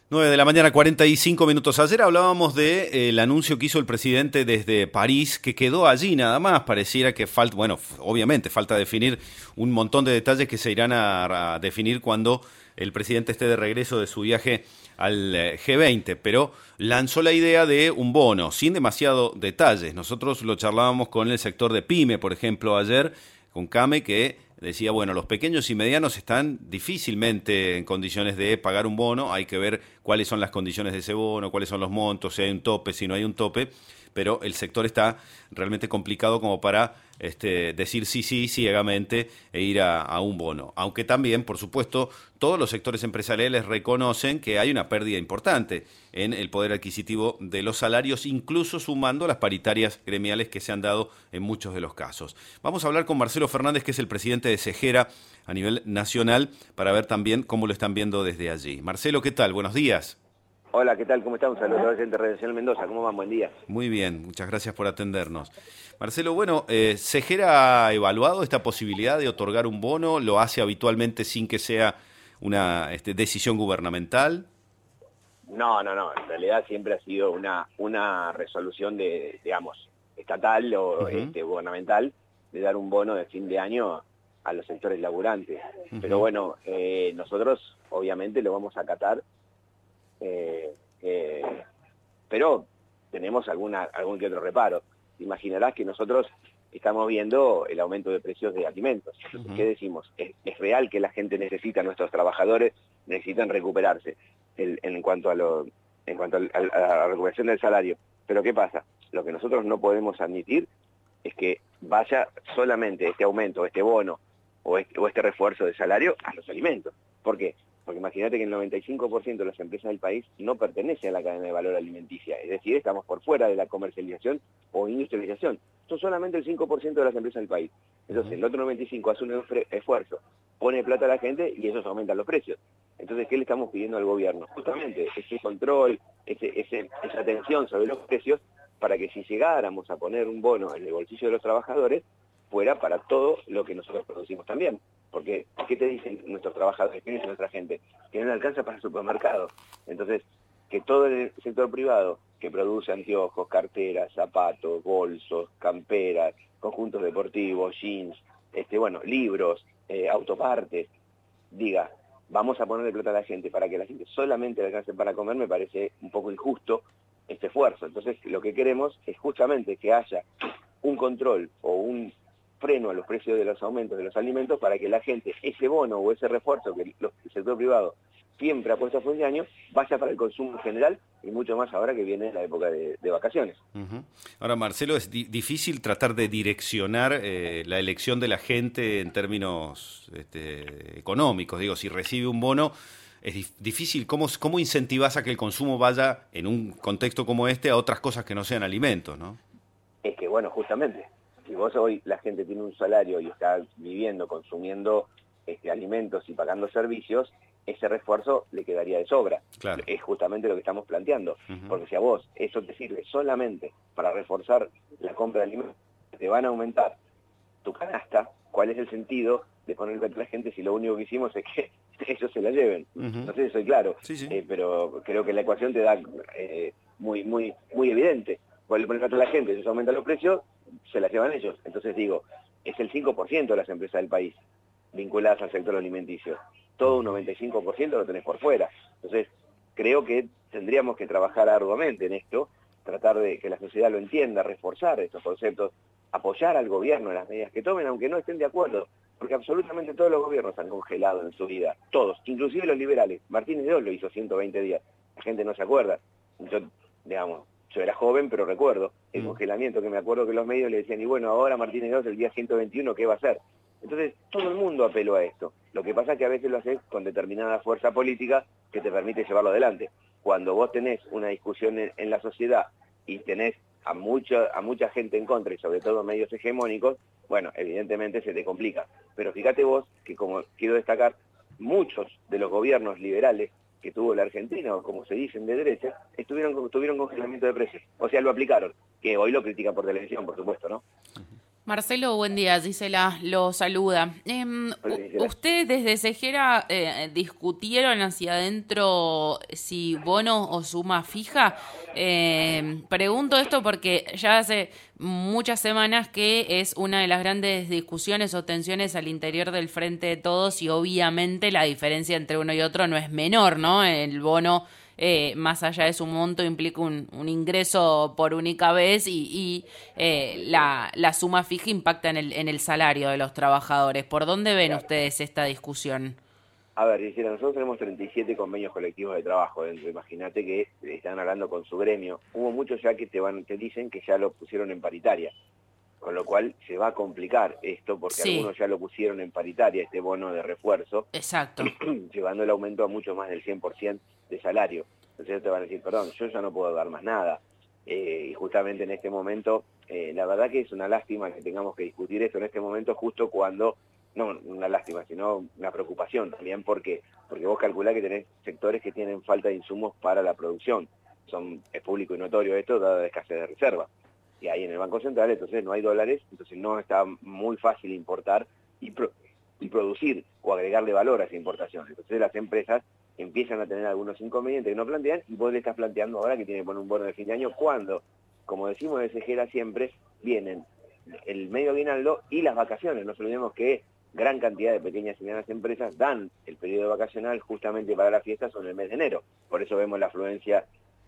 9 de la mañana, 45 minutos. Ayer hablábamos de el anuncio que hizo el presidente desde París, que quedó allí nada más. Pareciera que falta, bueno, obviamente falta definir un montón de detalles que se irán a definir cuando el presidente esté de regreso de su viaje al G20, pero lanzó la idea de un bono, sin demasiado detalles. Nosotros lo charlábamos con el sector de PYME, por ejemplo, ayer, con Came, que decía, bueno, los pequeños y medianos están difícilmente en condiciones de pagar un bono, hay que ver cuáles son las condiciones de ese bono, cuáles son los montos, si hay un tope, si no hay un tope, pero el sector está realmente complicado como para decir sí, sí, ciegamente e ir a un bono. Aunque también, por supuesto, todos los sectores empresariales reconocen que hay una pérdida importante en el poder adquisitivo de los salarios, incluso sumando las paritarias gremiales que se han dado en muchos de los casos. Vamos a hablar con Marcelo Fernández, que es el presidente de Segera a nivel nacional, para ver también cómo lo están viendo desde allí. Marcelo, ¿qué tal? Buenos días. Hola, ¿qué tal? ¿Cómo está? Un saludo a la gente de Radio Mendoza. ¿Cómo van? Buen día. Muy bien, muchas gracias por atendernos. Marcelo, bueno, ¿Segera ha evaluado esta posibilidad de otorgar un bono? ¿Lo hace habitualmente sin que sea una decisión gubernamental? No. En realidad siempre ha sido una resolución digamos, estatal o gubernamental de dar un bono de fin de año a los sectores laburantes. Pero bueno, nosotros obviamente lo vamos a acatar, pero tenemos algún que otro reparo. Imaginarás que nosotros estamos viendo el aumento de precios de alimentos. Entonces, ¿qué decimos? Es real que la gente necesita, nuestros trabajadores necesitan recuperarse en cuanto a la recuperación del salario. Pero ¿qué pasa? Lo que nosotros no podemos admitir es que vaya solamente este aumento, este bono o este refuerzo de salario a los alimentos. ¿Por qué? Porque imagínate que el 95% de las empresas del país no pertenece a la cadena de valor alimenticia, es decir, estamos por fuera de la comercialización o industrialización. Son solamente el 5% de las empresas del país. Entonces, el otro 95% hace un esfuerzo, pone plata a la gente y esos aumentan los precios. Entonces, ¿qué le estamos pidiendo al gobierno? Justamente ese control, esa atención sobre los precios, para que si llegáramos a poner un bono en el bolsillo de los trabajadores, fuera para todo lo que nosotros producimos también. Porque, ¿qué te dicen nuestros trabajadores? ¿Qué dice nuestra gente? Que no le alcanza para el supermercado. Entonces, que todo el sector privado que produce anteojos, carteras, zapatos, bolsos, camperas, conjuntos deportivos, jeans, libros, autopartes, diga, vamos a ponerle plata a la gente para que la gente solamente le alcance para comer, me parece un poco injusto este esfuerzo. Entonces, lo que queremos es justamente que haya un control o un freno a los precios de los aumentos de los alimentos para que la gente, ese bono o ese refuerzo que el sector privado siempre ha puesto a fin de año, vaya para el consumo general y mucho más ahora que viene la época de vacaciones. Ahora, Marcelo, es difícil tratar de direccionar la elección de la gente en términos económicos. Digo, si recibe un bono, es difícil. ¿Cómo incentivás a que el consumo vaya, en un contexto como este, a otras cosas que no sean alimentos, ¿no? Es que, bueno, justamente, si vos hoy la gente tiene un salario y está viviendo, consumiendo alimentos y pagando servicios, ese refuerzo le quedaría de sobra. Claro. Es justamente lo que estamos planteando. Porque si a vos eso te sirve solamente para reforzar la compra de alimentos, te van a aumentar tu canasta, ¿cuál es el sentido de ponerle a la gente si lo único que hicimos es que ellos se la lleven? No sé si soy claro, Sí, sí. pero creo que la ecuación te da muy evidente. Vos le pones a la gente, ellos aumentan los precios, se la llevan ellos. Entonces digo, es el 5% de las empresas del país vinculadas al sector alimenticio. Todo un 95% lo tenés por fuera. Entonces, creo que tendríamos que trabajar arduamente en esto, tratar de que la sociedad lo entienda, reforzar estos conceptos, apoyar al gobierno en las medidas que tomen, aunque no estén de acuerdo, porque absolutamente todos los gobiernos han congelado en su vida, todos, inclusive los liberales. Martínez de Oz lo hizo 120 días, la gente no se acuerda. Yo era joven, pero recuerdo el congelamiento, que me acuerdo que los medios le decían, y bueno, ahora Martínez de Oz el día 121, ¿qué va a hacer? Entonces, todo el mundo apeló a esto. Lo que pasa es que a veces lo haces con determinada fuerza política que te permite llevarlo adelante. Cuando vos tenés una discusión en la sociedad y tenés a mucha gente en contra, y sobre todo medios hegemónicos, bueno, evidentemente se te complica. Pero fíjate vos que, como quiero destacar, muchos de los gobiernos liberales que tuvo la Argentina, o como se dicen de derecha, tuvieron congelamiento de precios. O sea, lo aplicaron, que hoy lo critican por televisión, por supuesto, ¿no? Marcelo, buen día. Gisela lo saluda. ¿Ustedes desde Sejera discutieron hacia adentro si bono o suma fija? Pregunto esto porque ya hace muchas semanas que es una de las grandes discusiones o tensiones al interior del Frente de Todos y obviamente la diferencia entre uno y otro no es menor, ¿no? El bono, más allá de su monto, implica un ingreso por única vez y la suma fija impacta en el salario de los trabajadores. ¿Por dónde ven Claro. ustedes esta discusión? A ver, Gisela, nosotros tenemos 37 convenios colectivos de trabajo dentro. Imagínate que están hablando con su gremio. Hubo muchos ya que te dicen que ya lo pusieron en paritaria, con lo cual se va a complicar esto porque Sí, algunos ya lo pusieron en paritaria, este bono de refuerzo, exacto. llevando el aumento a mucho más del 100% de salario. Entonces te van a decir, perdón, yo ya no puedo dar más nada. Y justamente en este momento, la verdad que es una lástima que tengamos que discutir esto en este momento justo cuando, no una lástima, sino una preocupación también porque vos calculás que tenés sectores que tienen falta de insumos para la producción. Es público y notorio esto, dada la escasez de reserva. Y ahí en el Banco Central, entonces no hay dólares, entonces no está muy fácil importar y producir o agregarle valor a esa importación. Entonces las empresas empiezan a tener algunos inconvenientes que no plantean y vos le estás planteando ahora que tiene que poner un bono de fin de año cuando, como decimos de Sejera siempre, vienen el medio aguinaldo y las vacaciones. No nos olvidemos que gran cantidad de pequeñas y medianas empresas dan el periodo vacacional justamente para las fiestas o en el mes de enero. Por eso vemos la afluencia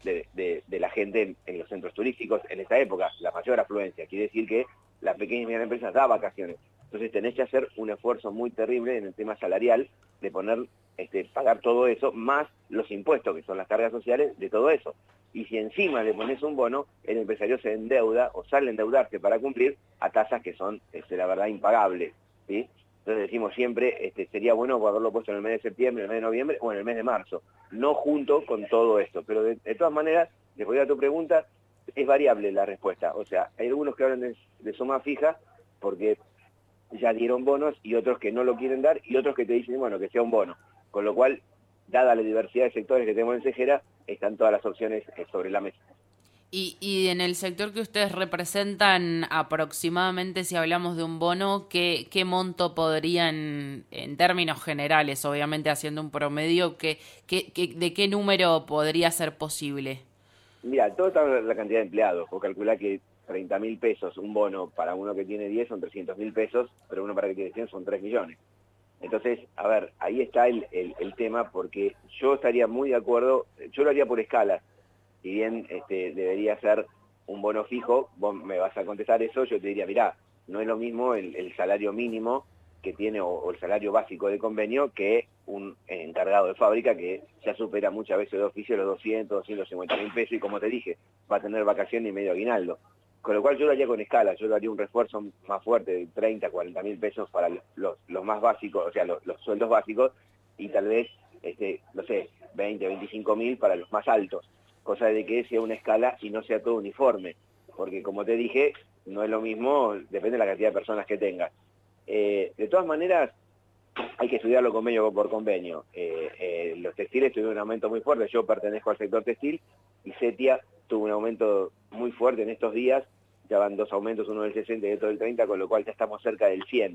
de la gente en los centros turísticos en esta época, la mayor afluencia. Quiere decir que las pequeñas y medianas empresas dan vacaciones. Entonces tenés que hacer un esfuerzo muy terrible en el tema salarial de pagar todo eso, más los impuestos, que son las cargas sociales de todo eso. Y si encima le pones un bono, el empresario se endeuda o sale a endeudarse para cumplir a tasas que son, la verdad, impagables, ¿sí? Entonces decimos siempre, sería bueno haberlo puesto en el mes de septiembre, en el mes de noviembre o en el mes de marzo, no junto con todo esto. Pero de todas maneras, después de tu pregunta, es variable la respuesta. O sea, hay algunos que hablan de suma fija porque ya dieron bonos y otros que no lo quieren dar y otros que te dicen, bueno, que sea un bono. Con lo cual, dada la diversidad de sectores que tenemos en Sejera, están todas las opciones sobre la mesa. Y en el sector que ustedes representan, aproximadamente, si hablamos de un bono, ¿qué monto podrían, en términos generales, obviamente haciendo un promedio, de qué número podría ser posible? Mira, todo está en la cantidad de empleados. Vos calculás que 30.000 pesos, un bono para uno que tiene 10 son 300.000 pesos, pero uno para que tiene 100 son 3 millones. Entonces, a ver, ahí está el tema, porque yo estaría muy de acuerdo, yo lo haría por escala. Si bien debería ser un bono fijo, vos me vas a contestar eso, yo te diría, mirá, no es lo mismo el salario mínimo que tiene o el salario básico de convenio que un encargado de fábrica que ya supera muchas veces de oficio los 250.000 pesos y como te dije, va a tener vacaciones y medio aguinaldo. Con lo cual yo lo haría con escala, yo lo haría un refuerzo más fuerte de 30.000, 40.000 pesos para los más básicos, o sea, los sueldos básicos, y tal vez, no sé, 20.000, 25.000 para los más altos, cosa de que sea una escala y no sea todo uniforme, porque como te dije, no es lo mismo, depende de la cantidad de personas que tengas. De todas maneras, hay que estudiarlo convenio por convenio. Los textiles tuvieron un aumento muy fuerte, yo pertenezco al sector textil, y Setia tuvo un aumento muy fuerte en estos días, ya van dos aumentos, uno del 60 y otro del 30, con lo cual ya estamos cerca del 100.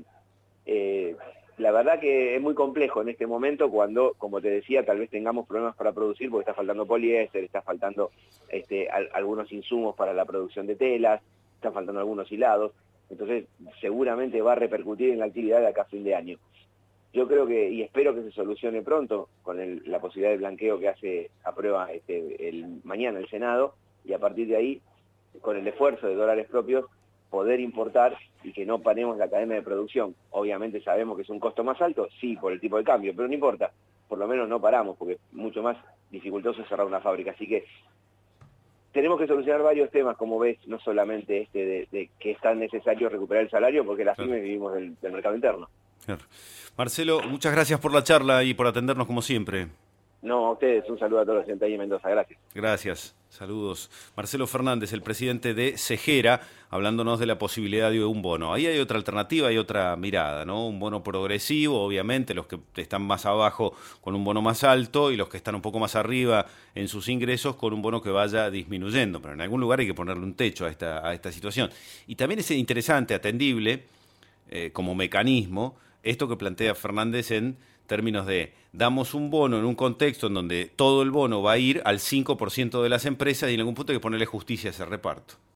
La verdad que es muy complejo en este momento cuando, como te decía, tal vez tengamos problemas para producir porque está faltando poliéster, está faltando algunos insumos para la producción de telas, están faltando algunos hilados, entonces seguramente va a repercutir en la actividad de acá a fin de año. Yo creo que, y espero que se solucione pronto con la posibilidad de blanqueo que aprueba mañana el Senado, y a partir de ahí, con el esfuerzo de dólares propios, poder importar y que no paremos la cadena de producción. Obviamente sabemos que es un costo más alto, sí, por el tipo de cambio, pero no importa, por lo menos no paramos, porque es mucho más dificultoso cerrar una fábrica. Así que tenemos que solucionar varios temas, como ves, no solamente de que es tan necesario recuperar el salario, porque las pymes vivimos del mercado interno. Claro. Marcelo, muchas gracias por la charla y por atendernos como siempre. No, a ustedes, un saludo a todos los oyentes de Mendoza, gracias. Gracias, saludos. Marcelo Fernández, el presidente de Segera, hablándonos de la posibilidad de un bono. Ahí hay otra alternativa, hay otra mirada, ¿no? Un bono progresivo, obviamente, los que están más abajo con un bono más alto y los que están un poco más arriba en sus ingresos con un bono que vaya disminuyendo. Pero en algún lugar hay que ponerle un techo a esta situación. Y también es interesante, atendible, como mecanismo, esto que plantea Fernández en términos de damos un bono en un contexto en donde todo el bono va a ir al 5% de las empresas y en algún punto hay que ponerle justicia a ese reparto.